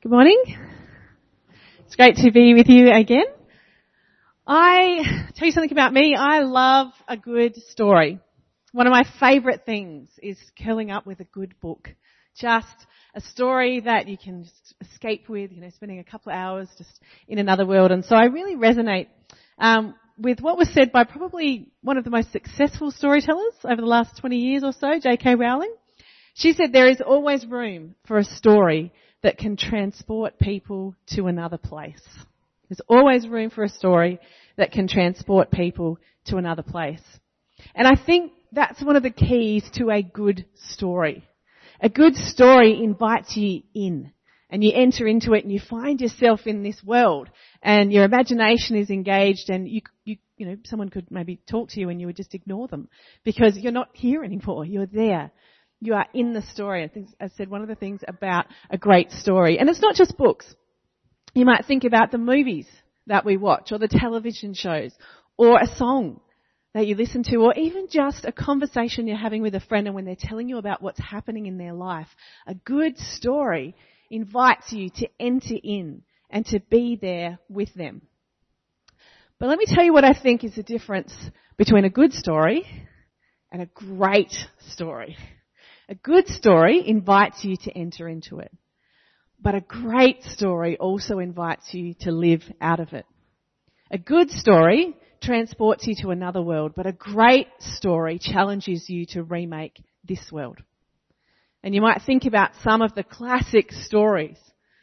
Good morning. It's great to be with you again. I tell you something about me. I love a good story. One of my favourite things is curling up with a good book. Just a story that you can just escape with, spending a couple of hours just in another world. And so I really resonate with what was said by probably one of the most successful storytellers over the last 20 years or so, J.K. Rowling. She said there is always room for a story that can transport people to another place. There's always room for a story that can transport people to another place. And I think that's one of the keys to a good story. A good story invites you in, and you enter into it and you find yourself in this world, and your imagination is engaged, and someone could maybe talk to you and you would just ignore them because you're not here anymore. You're there. You are in the story. I think I said one of the things about a great story. And it's not just books. You might think about the movies that we watch, or the television shows, or a song that you listen to, or even just a conversation you're having with a friend, and when they're telling you about what's happening in their life. A good story invites you to enter in and to be there with them. But let me tell you what I think is the difference between a good story and a great story. A good story invites you to enter into it. But a great story also invites you to live out of it. A good story transports you to another world, but a great story challenges you to remake this world. And you might think about some of the classic stories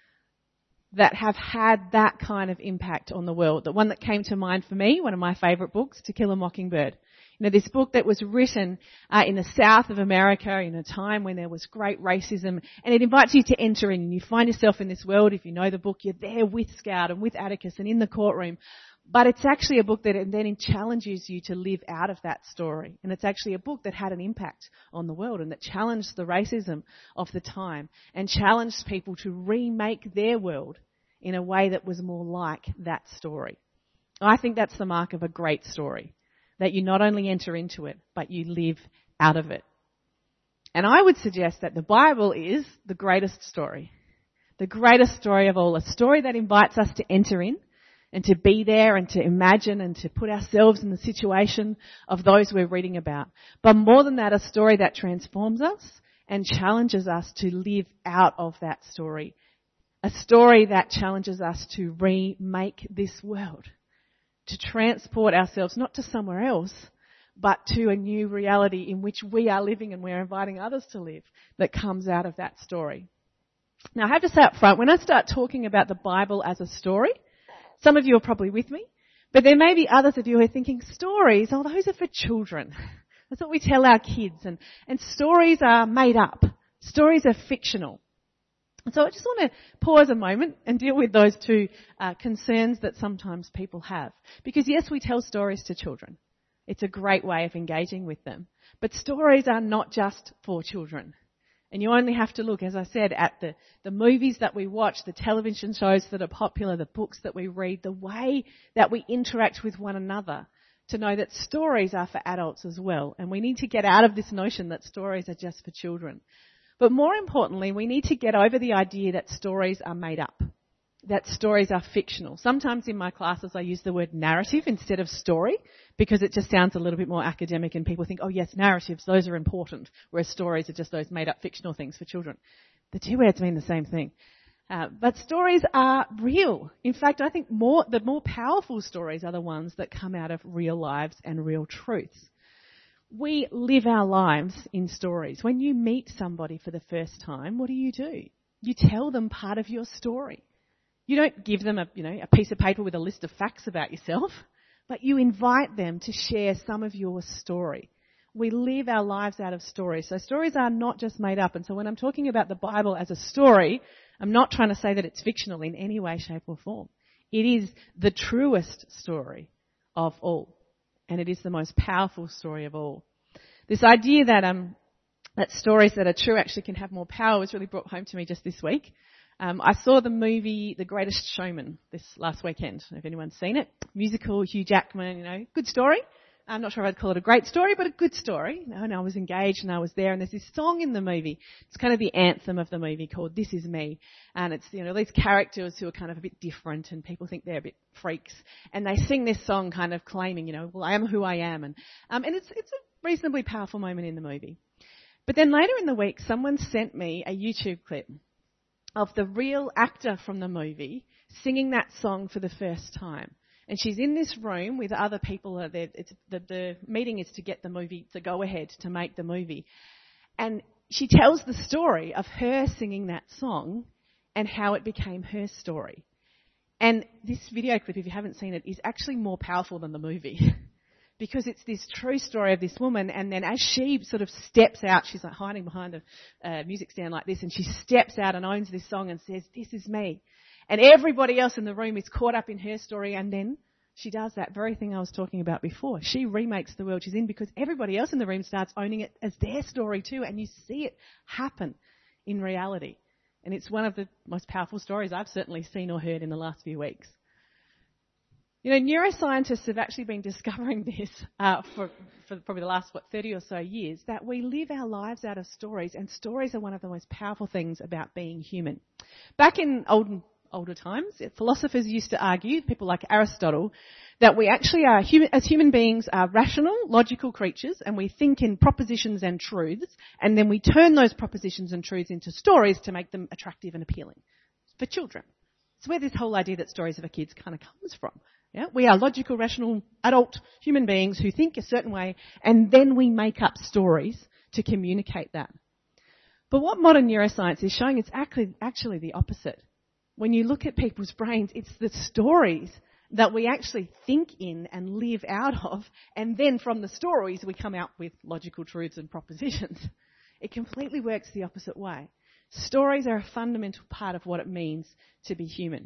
that have had that kind of impact on the world. The one that came to mind for me, one of my favourite books, To Kill a Mockingbird. This book that was written in the south of America in a time when there was great racism, and it invites you to enter in, and you find yourself in this world. If you know the book, you're there with Scout and with Atticus and in the courtroom. But it's actually a book that then challenges you to live out of that story. And it's actually a book that had an impact on the world and that challenged the racism of the time and challenged people to remake their world in a way that was more like that story. I think that's the mark of a great story, that you not only enter into it, but you live out of it. And I would suggest that the Bible is the greatest story of all, a story that invites us to enter in and to be there and to imagine and to put ourselves in the situation of those we're reading about. But more than that, a story that transforms us and challenges us to live out of that story. A story that challenges us to remake this world, to transport ourselves not to somewhere else, but to a new reality in which we are living and we're inviting others to live that comes out of that story. Now, I have to say up front, when I start talking about the Bible as a story, some of you are probably with me, but there may be others of you who are thinking, stories, those are for children. That's what we tell our kids, and stories are made up. Stories are fictional. So I just want to pause a moment and deal with those two concerns that sometimes people have. Because yes, we tell stories to children. It's a great way of engaging with them. But stories are not just for children. And you only have to look, as I said, at the movies that we watch, the television shows that are popular, the books that we read, the way that we interact with one another to know that stories are for adults as well. And we need to get out of this notion that stories are just for children. But more importantly, we need to get over the idea that stories are made up, that stories are fictional. Sometimes in my classes I use the word narrative instead of story because it just sounds a little bit more academic and people think, oh yes, narratives, those are important, whereas stories are just those made up fictional things for children. The two words mean the same thing. But stories are real. In fact, I think the more powerful stories are the ones that come out of real lives and real truths. We live our lives in stories. When you meet somebody for the first time, what do? You tell them part of your story. You don't give them a piece of paper with a list of facts about yourself, but you invite them to share some of your story. We live our lives out of stories. So stories are not just made up. And so when I'm talking about the Bible as a story, I'm not trying to say that it's fictional in any way, shape or form. It is the truest story of all. And it is the most powerful story of all. This idea that stories that are true actually can have more power was really brought home to me just this week. I saw the movie The Greatest Showman this last weekend. I don't know if anyone's seen it. Musical, Hugh Jackman, good story. I'm not sure if I'd call it a great story, but a good story. And I was engaged and I was there, and there's this song in the movie. It's kind of the anthem of the movie called This Is Me. And it's, these characters who are kind of a bit different and people think they're a bit freaks. And they sing this song kind of claiming, well, I am who I am. And it's a reasonably powerful moment in the movie. But then later in the week, someone sent me a YouTube clip of the real actor from the movie singing that song for the first time. And she's in this room with other people. The meeting is to get the movie, to go ahead to make the movie. And she tells the story of her singing that song and how it became her story. And this video clip, if you haven't seen it, is actually more powerful than the movie. Because it's this true story of this woman, and then as she sort of steps out, she's like hiding behind a music stand like this, and she steps out and owns this song and says, "This is me." And everybody else in the room is caught up in her story, and then she does that very thing I was talking about before. She remakes the world she's in because everybody else in the room starts owning it as their story too, and you see it happen in reality. And it's one of the most powerful stories I've certainly seen or heard in the last few weeks. Neuroscientists have actually been discovering this for probably the last, 30 or so years, that we live our lives out of stories, and stories are one of the most powerful things about being human. Back in older times, philosophers used to argue, people like Aristotle, that we actually are, as human beings, are rational, logical creatures, and we think in propositions and truths, and then we turn those propositions and truths into stories to make them attractive and appealing for children. It's where this whole idea that stories are for kids kind of comes from. Yeah? We are logical, rational, adult human beings who think a certain way, and then we make up stories to communicate that. But what modern neuroscience is showing is actually the opposite. When you look at people's brains, it's the stories that we actually think in and live out of, and then from the stories we come out with logical truths and propositions. It completely works the opposite way. Stories are a fundamental part of what it means to be human.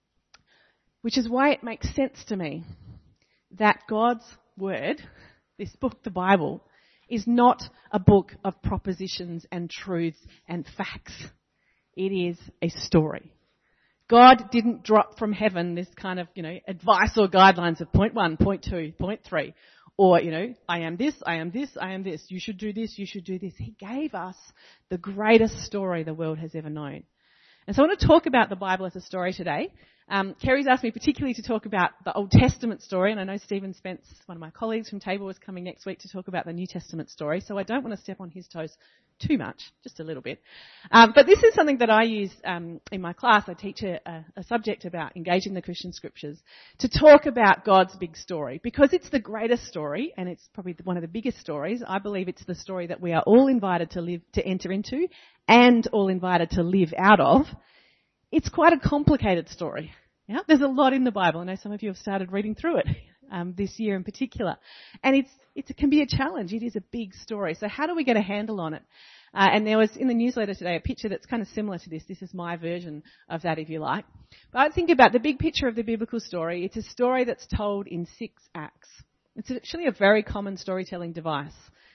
Which is why it makes sense to me that God's Word, this book, the Bible, is not a book of propositions and truths and facts. It is a story. God didn't drop from heaven this kind of, advice or guidelines of point 1, point 2, point 3. Or, I am this, I am this, I am this. You should do this, you should do this. He gave us the greatest story the world has ever known. And so I want to talk about the Bible as a story today. Kerry's asked me particularly to talk about the Old Testament story, and I know Stephen Spence, one of my colleagues from Table, is coming next week to talk about the New Testament story, so I don't want to step on his toes too much, just a little bit. But this is something that I use in my class. I teach a subject about engaging the Christian scriptures to talk about God's big story, because it's the greatest story, and it's probably one of the biggest stories. I believe it's the story that we are all invited to enter into and all invited to live out of. It's quite a complicated story. Yeah? There's a lot in the Bible. I know some of you have started reading through it this year in particular. And it can be a challenge. It is a big story. So how do we get a handle on it? And there was in the newsletter today a picture that's kind of similar to this. This is my version of that, if you like. But I think about the big picture of the biblical story. It's a story that's told in 6 acts. It's actually a very common storytelling device.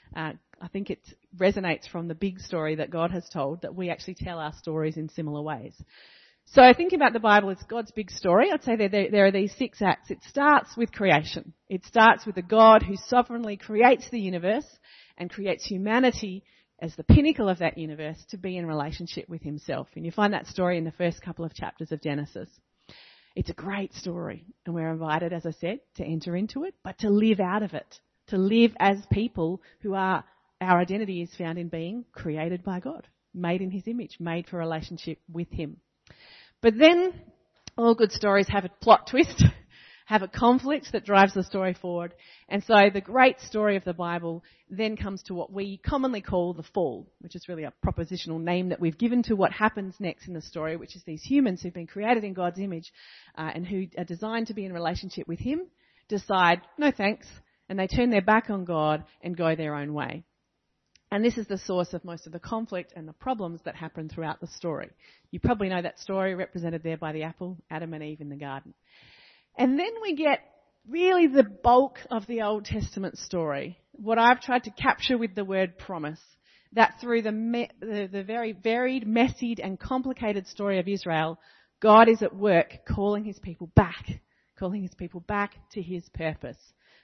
I think it resonates from the big story that God has told, that we actually tell our stories in similar ways. So thinking about the Bible as God's big story, I'd say there are these 6 acts. It starts with creation. It starts with a God who sovereignly creates the universe and creates humanity as the pinnacle of that universe to be in relationship with himself. And you find that story in the first couple of chapters of Genesis. It's a great story, and we're invited, as I said, to enter into it, but to live out of it, to live as people who are, our identity is found in being created by God, made in his image, made for a relationship with him. But then all good stories have a plot twist, have a conflict that drives the story forward. And so the great story of the Bible then comes to what we commonly call the fall, which is really a propositional name that we've given to what happens next in the story, which is these humans who've been created in God's image and who are designed to be in relationship with him, decide, no thanks, and they turn their back on God and go their own way. And this is the source of most of the conflict and the problems that happen throughout the story. You probably know that story represented there by the apple, Adam and Eve in the garden. And then we get really the bulk of the Old Testament story, what I've tried to capture with the word promise, that through the very varied, messy and complicated story of Israel, God is at work calling his people back to his purpose.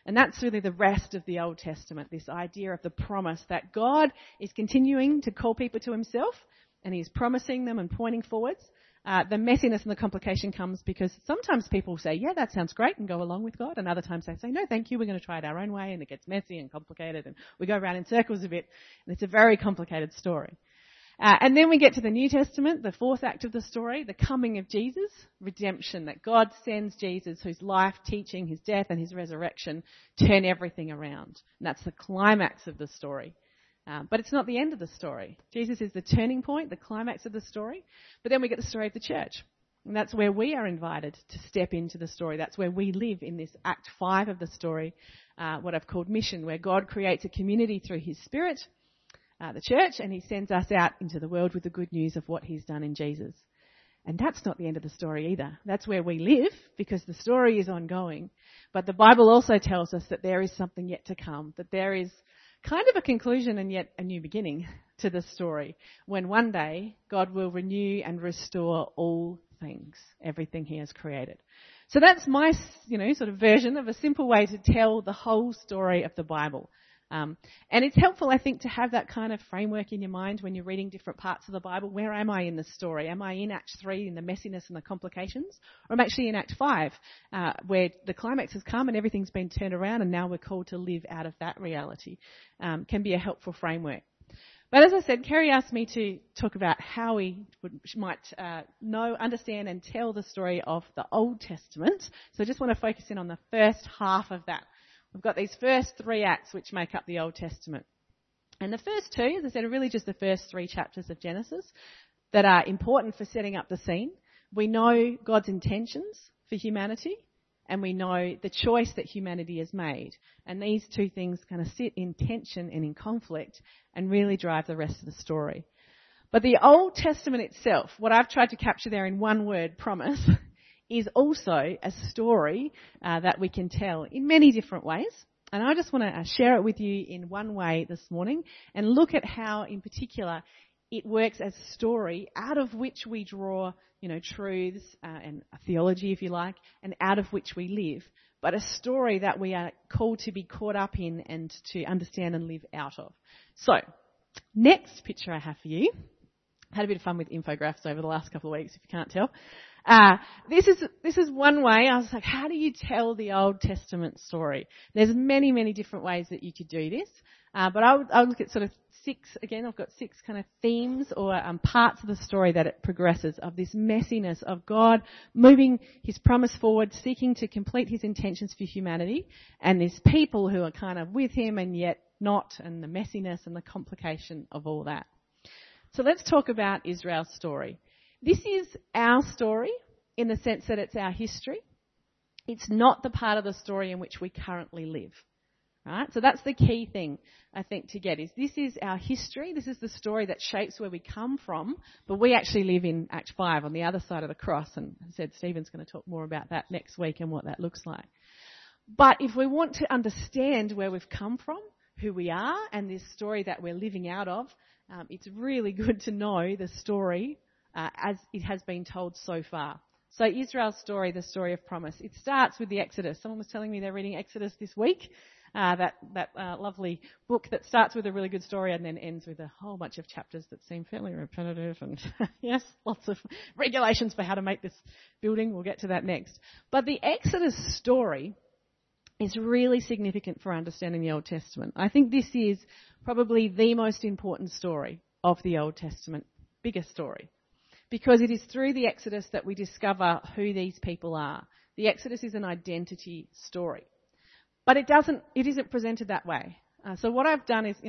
And that's really the rest of the Old Testament, this idea of the promise that God is continuing to call people to himself, and he's promising them and pointing forwards. The messiness and the complication comes because sometimes people say, yeah, that sounds great, and go along with God, and other times they say, no, thank you, we're going to try it our own way, and it gets messy and complicated, and we go around in circles a bit, and it's a very complicated story. And then we get to the New Testament, the fourth act of the story, the coming of Jesus, redemption, that God sends Jesus, whose life, teaching, his death and his resurrection turn everything around. And that's the climax of the story. But it's not the end of the story. Jesus is the turning point, the climax of the story. But then we get the story of the church. And that's where we are invited to step into the story. That's where we live in this Act 5 of the story, what I've called mission, where God creates a community through his Spirit, the church, and he sends us out into the world with the good news of what he's done in Jesus. And that's not the end of the story either. That's where we live, because the story is ongoing. But the Bible also tells us that there is something yet to come, that there is kind of a conclusion and yet a new beginning to the story, when one day God will renew and restore all things, everything he has created. So that's my, sort of version of a simple way to tell the whole story of the Bible. And it's helpful, I think, to have that kind of framework in your mind when you're reading different parts of the Bible. Where am I in the story? Am I in Act 3 in the messiness and the complications? Or am I actually in Act 5 where the climax has come and everything's been turned around and now we're called to live out of that reality? Can be a helpful framework. But as I said, Kerry asked me to talk about how we might know, understand and tell the story of the Old Testament. So I just want to focus in on the first half of that. We've got these first 3 acts which make up the Old Testament. And the first 2, as I said, are really just the first 3 chapters of Genesis that are important for setting up the scene. We know God's intentions for humanity, and we know the choice that humanity has made. And these 2 things kind of sit in tension and in conflict and really drive the rest of the story. But the Old Testament itself, what I've tried to capture there in one word, promise, is also a story that we can tell in many different ways. And I just want to share it with you in one way this morning and look at how, in particular, it works as a story out of which we draw, truths and theology, if you like, and out of which we live, but a story that we are called to be caught up in and to understand and live out of. So, next picture I have for you. I had a bit of fun with infographics over the last couple of weeks, if you can't tell. This is one way. I was like, how do you tell the Old Testament story? There's many, many different ways that you could do this. But I'll look at sort of 6, again, I've got 6 kind of themes or parts of the story that it progresses, of this messiness of God moving his promise forward, seeking to complete his intentions for humanity, and these people who are kind of with him and yet not, and the messiness and the complication of all that. So let's talk about Israel's story. This is our story in the sense that it's our history. It's not the part of the story in which we currently live. Right? So that's the key thing, I think, to get is this is our history. This is the story that shapes where we come from, but we actually live in Act 5 on the other side of the cross. And as I said, Stephen's going to talk more about that next week and what that looks like. But if we want to understand where we've come from, who we are, and this story that we're living out of, it's really good to know the story as it has been told so far. So Israel's story, the story of promise, it starts with the Exodus. Someone was telling me they're reading Exodus this week, that lovely book that starts with a really good story and then ends with a whole bunch of chapters that seem fairly repetitive and, yes, lots of regulations for how to make this building. We'll get to that next. But the Exodus story is really significant for understanding the Old Testament. I think this is probably the most important story of the Old Testament, biggest story. Because it is through the Exodus that we discover who these people are. The Exodus is an identity story. But it isn't presented that way. So what I've done is,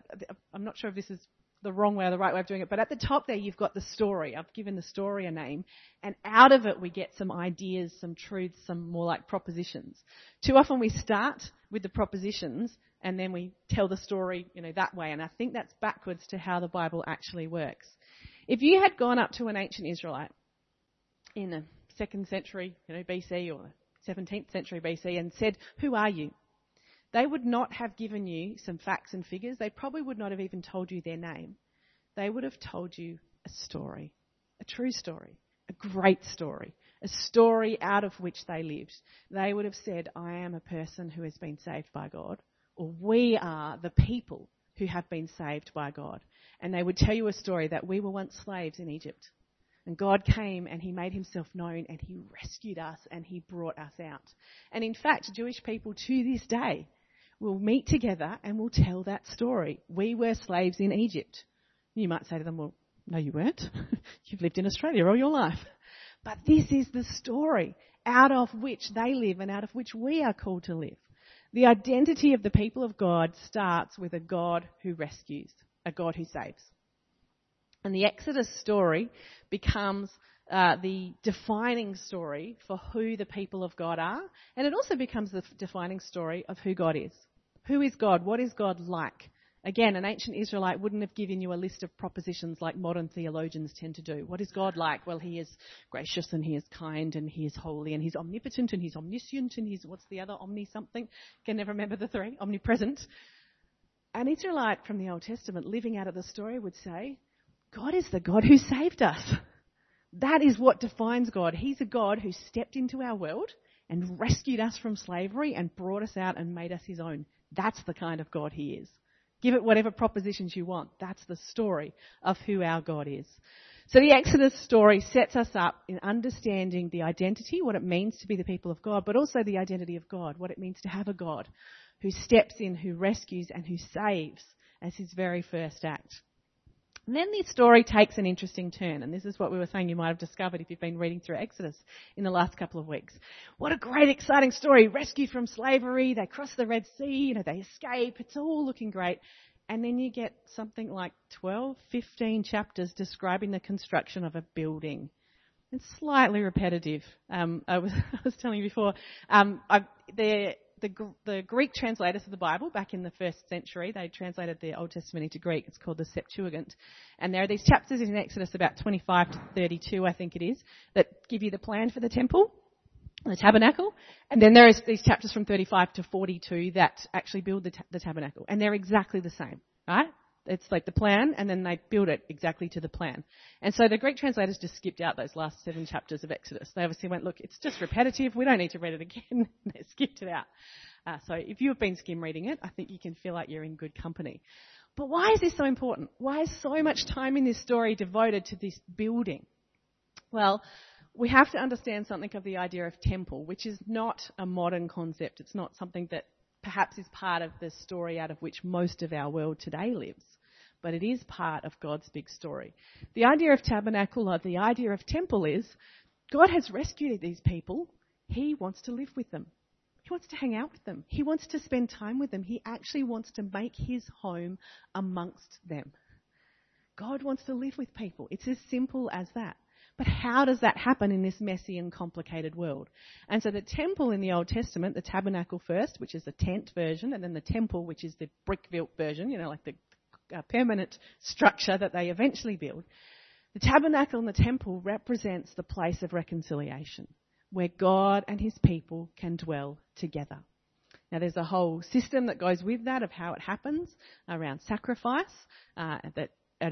I'm not sure if this is the wrong way or the right way of doing it, but at the top there you've got the story. I've given the story a name. And out of it we get some ideas, some truths, some more like propositions. Too often we start with the propositions and then we tell the story, that way. And I think that's backwards to how the Bible actually works. If you had gone up to an ancient Israelite in the 2nd century, BC or 17th century BC and said, who are you? They would not have given you some facts and figures. They probably would not have even told you their name. They would have told you a story, a true story, a great story, a story out of which they lived. They would have said, I am a person who has been saved by God, or we are the people who have been saved by God. And they would tell you a story that we were once slaves in Egypt. And God came and he made himself known and he rescued us and he brought us out. And in fact, Jewish people to this day will meet together and will tell that story. We were slaves in Egypt. You might say to them, well, no, you weren't. You've lived in Australia all your life. But this is the story out of which they live and out of which we are called to live. The identity of the people of God starts with a God who rescues, a God who saves. And the Exodus story becomes the defining story for who the people of God are. And it also becomes the defining story of who God is. Who is God? What is God like? Again, an ancient Israelite wouldn't have given you a list of propositions like modern theologians tend to do. What is God like? Well, he is gracious and he is kind and he is holy and he's omnipotent and he's omniscient and he's, what's the other, omni-something? Can never remember the three. Omnipresent. An Israelite from the Old Testament living out of the story would say, God is the God who saved us. That is what defines God. He's a God who stepped into our world and rescued us from slavery and brought us out and made us his own. That's the kind of God he is. Give it whatever propositions you want. That's the story of who our God is. So the Exodus story sets us up in understanding the identity, what it means to be the people of God, but also the identity of God, what it means to have a God who steps in, who rescues and who saves as his very first act. And then the story takes an interesting turn, and this is what we were saying you might have discovered if you've been reading through Exodus in the last couple of weeks. What a great, exciting story. Rescued from slavery, they cross the Red Sea, they escape, it's all looking great. And then you get something like 12, 15 chapters describing the construction of a building. It's slightly repetitive. I was telling you before, the Greek translators of the Bible back in the first century, they translated the Old Testament into Greek. It's called the Septuagint. And there are these chapters in Exodus, about 25 to 32, I think it is, that give you the plan for the temple, the tabernacle. And then there is these chapters from 35 to 42 that actually build the tabernacle. And they're exactly the same, right? It's like the plan, and then they build it exactly to the plan. And so the Greek translators just skipped out those last 7 chapters of Exodus. They obviously went, look, it's just repetitive. We don't need to read it again. They skipped it out. So if you have been skim reading it, I think you can feel like you're in good company. But why is this so important? Why is so much time in this story devoted to this building? Well, we have to understand something of the idea of temple, which is not a modern concept. It's not something that perhaps is part of the story out of which most of our world today lives. But it is part of God's big story. The idea of tabernacle or the idea of temple is God has rescued these people. He wants to live with them. He wants to hang out with them. He wants to spend time with them. He actually wants to make his home amongst them. God wants to live with people. It's as simple as that. But how does that happen in this messy and complicated world? And so the temple in the Old Testament, the tabernacle first, which is the tent version, and then the temple, which is the brick-built version, like the permanent structure that they eventually build. The tabernacle and the temple represents the place of reconciliation, where God and his people can dwell together. Now there's a whole system that goes with that of how it happens around sacrifice, that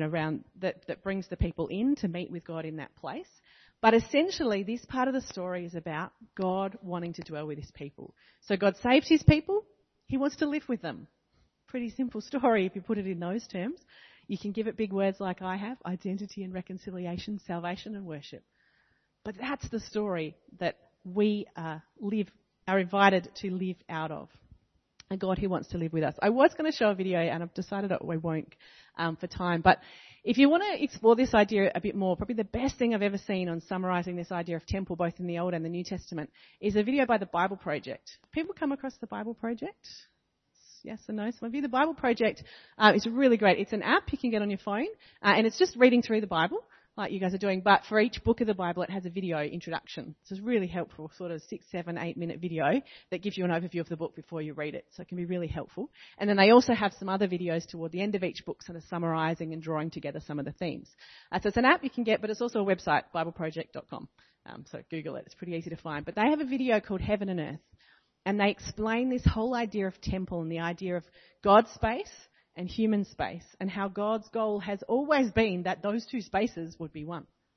brings the people in to meet with God in that place. But essentially this part of the story is about God wanting to dwell with his people. So God saved his people. He wants to live with them. Pretty simple story if you put it in those terms. You can give it big words like I have: identity and reconciliation, salvation and worship. But that's the story that we are invited to live out of. A God who wants to live with us. I was going to show a video and I've decided that we won't for time. But if you want to explore this idea a bit more, probably the best thing I've ever seen on summarising this idea of temple both in the Old and the New Testament is a video by the Bible Project. People come across the Bible Project? Yes and no. Some of you. The Bible Project is really great. It's an app you can get on your phone, and it's just reading through the Bible like you guys are doing. But for each book of the Bible, it has a video introduction. So it's really helpful, sort of 6, 7, 8 minute video that gives you an overview of the book before you read it. So it can be really helpful. And then they also have some other videos toward the end of each book, sort of summarising and drawing together some of the themes. So it's an app you can get, but it's also a website, BibleProject.com. So Google it. It's pretty easy to find. But they have a video called Heaven and Earth. And they explain this whole idea of temple and the idea of God's space and human space, and how God's goal has always been that those two spaces would be one.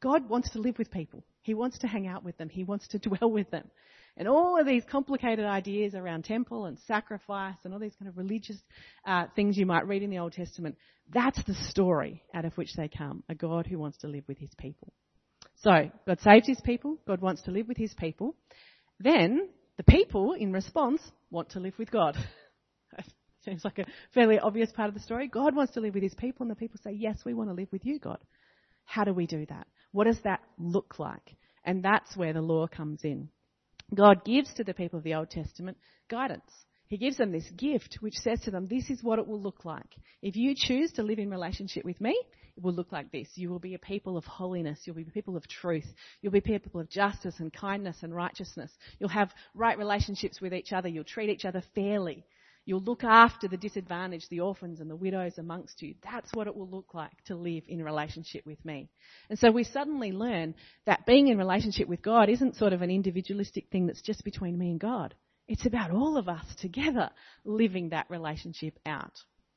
God wants to live with people. He wants to hang out with them. He wants to dwell with them. And all of these complicated ideas around temple and sacrifice and all these kind of religious things you might read in the Old Testament, that's the story out of which they come, a God who wants to live with his people. So God saved his people. God wants to live with his people. Then the people, in response, want to live with God. Seems like a fairly obvious part of the story. God wants to live with his people, and the people say, yes, we want to live with you, God. How do we do that? What does that look like? And that's where the law comes in. God gives to the people of the Old Testament guidance. He gives them this gift which says to them, this is what it will look like. If you choose to live in relationship with me, it will look like this. You will be a people of holiness. You'll be a people of truth. You'll be people of justice and kindness and righteousness. You'll have right relationships with each other. You'll treat each other fairly. You'll look after the disadvantaged, the orphans and the widows amongst you. That's what it will look like to live in relationship with me. And so we suddenly learn that being in relationship with God isn't sort of an individualistic thing that's just between me and God. It's about all of us together living that relationship out.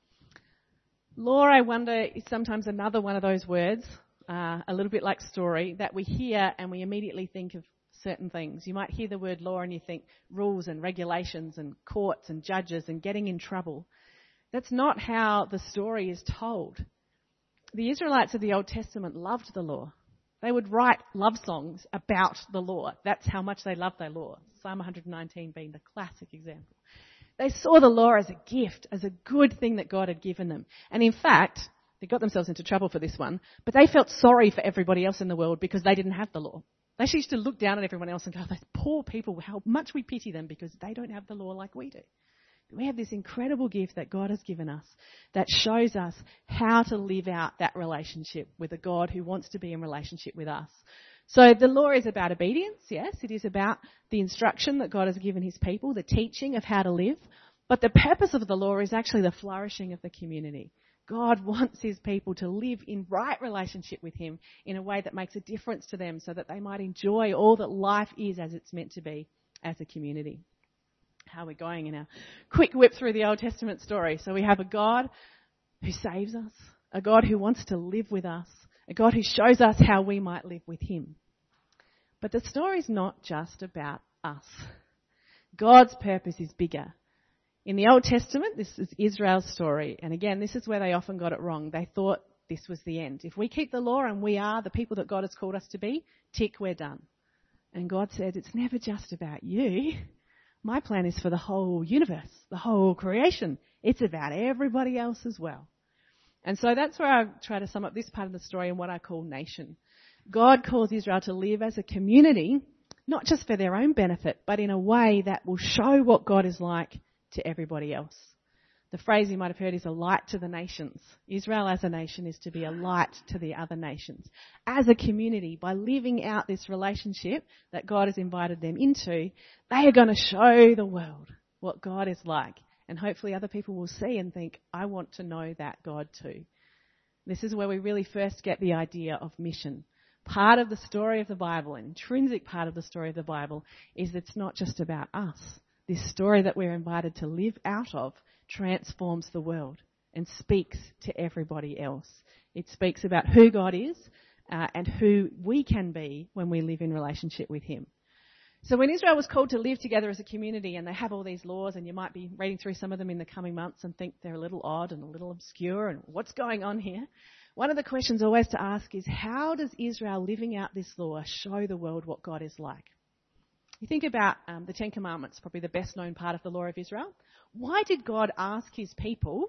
Law, I wonder, is sometimes another one of those words, a little bit like story, that we hear and we immediately think of certain things. You might hear the word law and you think rules and regulations and courts and judges and getting in trouble. That's not how the story is told. The Israelites of the Old Testament loved the law. They would write love songs about the law. That's how much they loved their law. Psalm 119 being the classic example. They saw the law as a gift, as a good thing that God had given them. And in fact, they got themselves into trouble for this one, but they felt sorry for everybody else in the world because they didn't have the law. They used to look down at everyone else and go, those poor people, how much we pity them because they don't have the law like we do. But we have this incredible gift that God has given us that shows us how to live out that relationship with a God who wants to be in relationship with us. So the law is about obedience, yes. It is about the instruction that God has given his people, the teaching of how to live. But the purpose of the law is actually the flourishing of the community. God wants his people to live in right relationship with him in a way that makes a difference to them so that they might enjoy all that life is as it's meant to be as a community. How are we going in our quick whip through the Old Testament story? So we have a God who saves us, a God who wants to live with us, a God who shows us how we might live with him. But the story's not just about us. God's purpose is bigger. In the Old Testament, this is Israel's story. And again, this is where they often got it wrong. They thought this was the end. If we keep the law and we are the people that God has called us to be, tick, we're done. And God said, it's never just about you. My plan is for the whole universe, the whole creation. It's about everybody else as well. And so that's where I try to sum up this part of the story in what I call nation. God calls Israel to live as a community, not just for their own benefit, but in a way that will show what God is like to everybody else. The phrase you might have heard is a light to the nations. Israel as a nation is to be a light to the other nations. As a community, by living out this relationship that God has invited them into, they are going to show the world what God is like. And hopefully other people will see and think, I want to know that God too. This is where we really first get the idea of mission. Part of the story of the Bible, an intrinsic part of the story of the Bible, is it's not just about us. This story that we're invited to live out of transforms the world and speaks to everybody else. It speaks about who God is and who we can be when we live in relationship with him. So when Israel was called to live together as a community, and they have all these laws, and you might be reading through some of them in the coming months and think they're a little odd and a little obscure and what's going on here? One of the questions always to ask is, how does Israel living out this law show the world what God is like? You think about the Ten Commandments, probably the best known part of the law of Israel. Why did God ask his people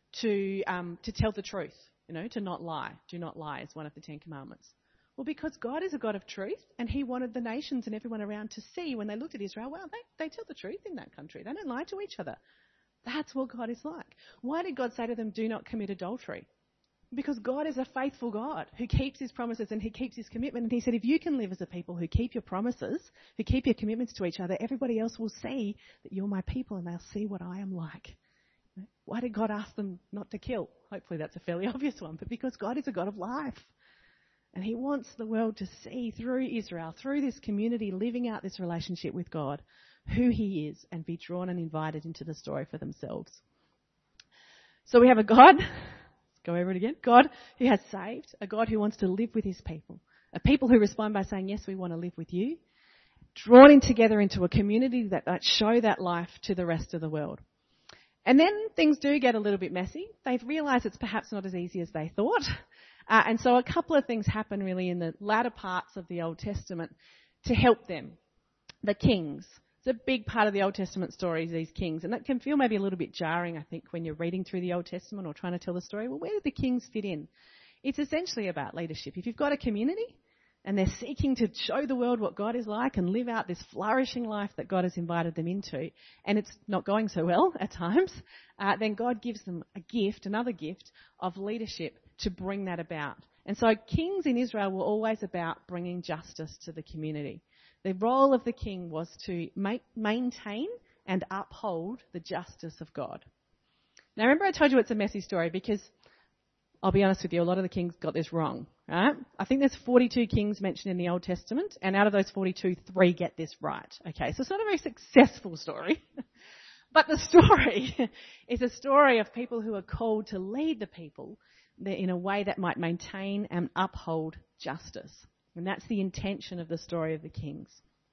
to tell the truth, to not lie? Do not lie is one of the Ten Commandments. Well, because God is a God of truth, and he wanted the nations and everyone around to see when they looked at Israel, well, they tell the truth in that country. They don't lie to each other. That's what God is like. Why did God say to them, do not commit adultery? Because God is a faithful God who keeps his promises and he keeps his commitment. And he said, if you can live as a people who keep your promises, who keep your commitments to each other, everybody else will see that you're my people and they'll see what I am like. Why did God ask them not to kill? Hopefully that's a fairly obvious one, but because God is a God of life. And he wants the world to see through Israel, through this community living out this relationship with God, who he is and be drawn and invited into the story for themselves. So we have a God, let's go over it again, God who has saved, a God who wants to live with his people, A people who respond by saying, yes, we want to live with you. Drawn in together into a community that show that life to the rest of the world. And then things do get a little bit messy. They've realised it's perhaps not as easy as they thought. And so a couple of things happen really in the latter parts of the Old Testament to help them. The kings. It's a big part of the Old Testament stories, these kings. And that can feel maybe a little bit jarring, I think, when you're reading through the Old Testament or trying to tell the story. Well, where do the kings fit in? It's essentially about leadership. If you've got a community and they're seeking to show the world what God is like and live out this flourishing life that God has invited them into, and it's not going so well at times, then God gives them a gift, another gift of leadership to bring that about. And so kings in Israel were always about bringing justice to the community. The role of the king was to maintain and uphold the justice of God. Now remember I told you it's a messy story because, I'll be honest with you, a lot of the kings got this wrong. Right? I think there's 42 kings mentioned in the Old Testament, and out of those 42, 3 get this right. Okay, so it's not a very successful story. But the story is a story of people who are called to lead the people in a way that might maintain and uphold justice. And that's the intention of the story of the kings.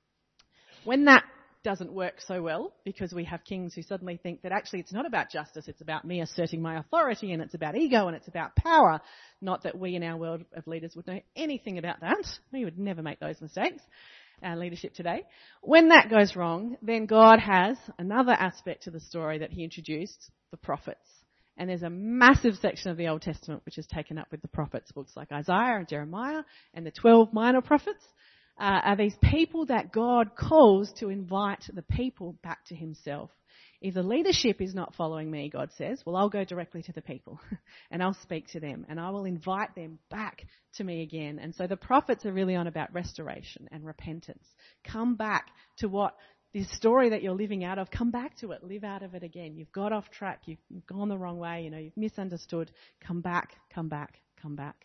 When that doesn't work so well, because we have kings who suddenly think that actually it's not about justice, it's about me asserting my authority, and it's about ego, and it's about power. Not that we in our world of leaders would know anything about that. We would never make those mistakes, our leadership today. When that goes wrong, then God has another aspect to the story that he introduced, the prophets. And there's a massive section of the Old Testament which is taken up with the prophets, books like Isaiah and Jeremiah and the 12 minor prophets. Are these people that God calls to invite the people back to himself. If the leadership is not following me, God says, well, I'll go directly to the people and I'll speak to them and I will invite them back to me again. And so the prophets are really on about restoration and repentance. Come back to what this story that you're living out of, come back to it, live out of it again. You've got off track, you've gone the wrong way, you've misunderstood. Come back, come back, come back.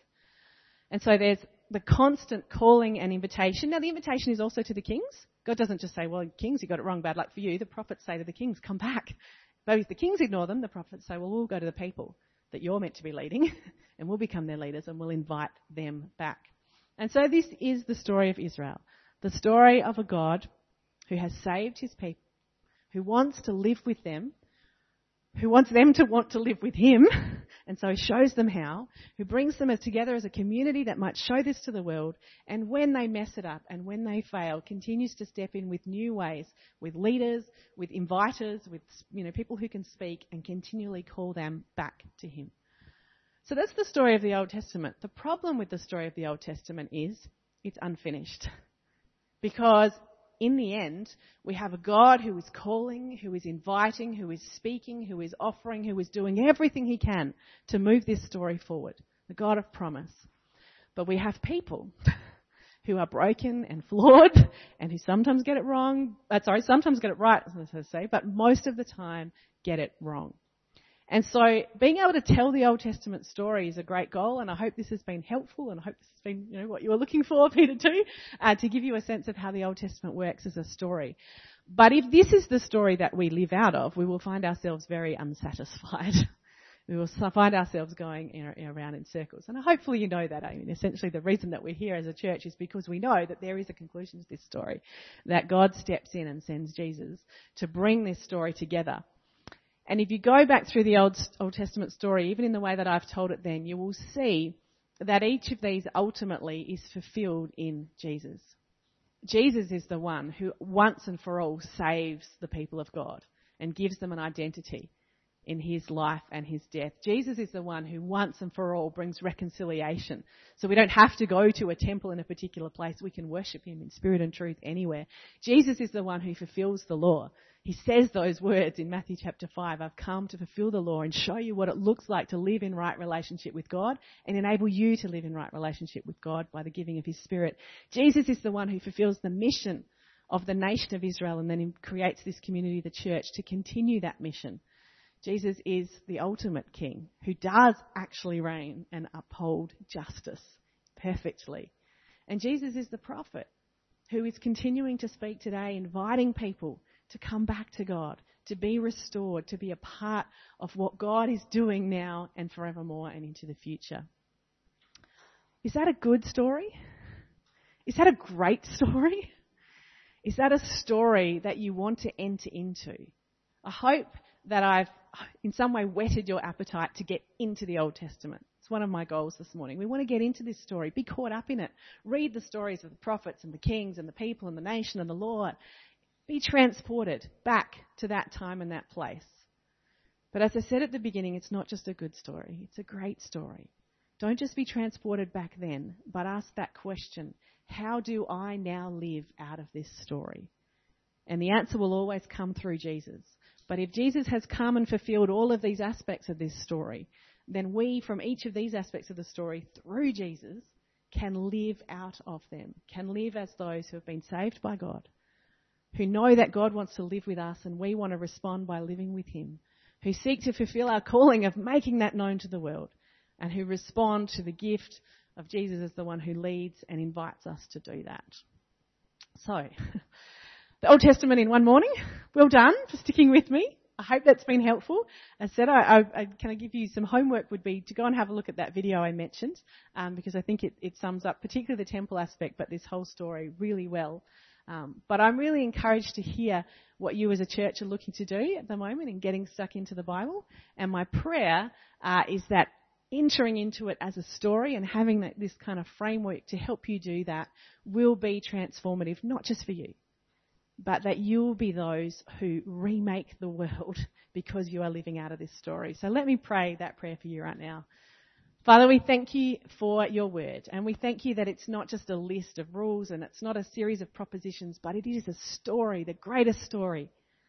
And so there's the constant calling and invitation. Now the invitation is also to the kings. God doesn't just say, well, kings, you got it wrong, bad luck for you. The prophets say to the kings, come back. But if the kings ignore them, the prophets say, well, we'll go to the people that you're meant to be leading and we'll become their leaders and we'll invite them back. And so this is the story of Israel. The story of a God who has saved his people, who wants to live with them, who wants them to want to live with him, and so he shows them how, who brings them together as a community that might show this to the world, and when they mess it up and when they fail, continues to step in with new ways, with leaders, with inviters, with people who can speak, and continually call them back to him. So that's the story of the Old Testament. The problem with the story of the Old Testament is it's unfinished. Because in the end, we have a God who is calling, who is inviting, who is speaking, who is offering, who is doing everything he can to move this story forward. The God of promise. But we have people who are broken and flawed and who sometimes get it wrong. Sometimes get it right, as I say, but most of the time get it wrong. And so being able to tell the Old Testament story is a great goal, and I hope this has been helpful, and I hope this has been what you were looking for, Peter, too, to give you a sense of how the Old Testament works as a story. But if this is the story that we live out of, we will find ourselves very unsatisfied. We will find ourselves going around in circles. And hopefully you know that. I mean, essentially the reason that we're here as a church is because we know that there is a conclusion to this story, that God steps in and sends Jesus to bring this story together. And if you go back through the Old Testament story, even in the way that I've told it then, you will see that each of these ultimately is fulfilled in Jesus. Jesus is the one who once and for all saves the people of God and gives them an identity in his life and his death. Jesus is the one who once and for all brings reconciliation. So we don't have to go to a temple in a particular place. We can worship him in spirit and truth anywhere. Jesus is the one who fulfills the law. He says those words in Matthew chapter 5, I've come to fulfill the law and show you what it looks like to live in right relationship with God and enable you to live in right relationship with God by the giving of his Spirit. Jesus is the one who fulfills the mission of the nation of Israel and then creates this community, the church, to continue that mission. Jesus is the ultimate king who does actually reign and uphold justice perfectly. And Jesus is the prophet who is continuing to speak today, inviting people to come back to God, to be restored, to be a part of what God is doing now and forevermore and into the future. Is that a good story? Is that a great story? Is that a story that you want to enter into? I hope that I've in some way whetted your appetite to get into the Old Testament. It's one of my goals this morning. We want to get into this story, be caught up in it, read the stories of the prophets and the kings and the people and the nation and the Lord. Be transported back to that time and that place. But as I said at the beginning, it's not just a good story. It's a great story. Don't just be transported back then, but ask that question, how do I now live out of this story? And the answer will always come through Jesus. But if Jesus has come and fulfilled all of these aspects of this story, then we, from each of these aspects of the story, through Jesus, can live out of them, can live as those who have been saved by God, who know that God wants to live with us and we want to respond by living with him, who seek to fulfill our calling of making that known to the world, and who respond to the gift of Jesus as the one who leads and invites us to do that. So, the Old Testament in one morning. Well done for sticking with me. I hope that's been helpful. As I said, can I give you some homework would be to go and have a look at that video I mentioned, because I think it sums up particularly the temple aspect, but this whole story really well. But I'm really encouraged to hear what you as a church are looking to do at the moment in getting stuck into the Bible. And my prayer is that entering into it as a story and having this kind of framework to help you do that will be transformative, not just for you, but that you'll be those who remake the world because you are living out of this story. So let me pray that prayer for you right now. Father, we thank you for your word, and we thank you that it's not just a list of rules and it's not a series of propositions, but it is a story, the greatest story.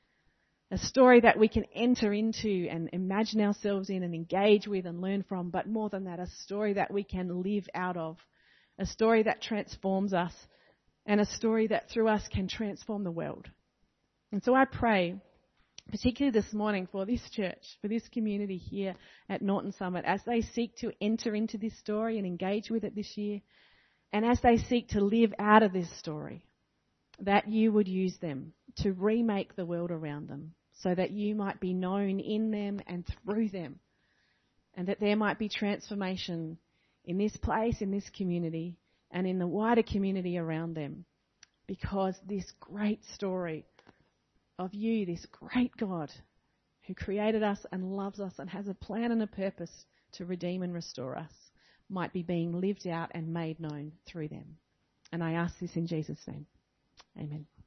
A story that we can enter into and imagine ourselves in and engage with and learn from, but more than that, a story that we can live out of, a story that transforms us, and a story that through us can transform the world. And so I pray, particularly this morning, for this church, for this community here at Norton Summit, as they seek to enter into this story and engage with it this year, and as they seek to live out of this story, that you would use them to remake the world around them, so that you might be known in them and through them, and that there might be transformation in this place, in this community, and in the wider community around them, because this great story of you, this great God who created us and loves us and has a plan and a purpose to redeem and restore us, might be being lived out and made known through them. And I ask this in Jesus' name. Amen.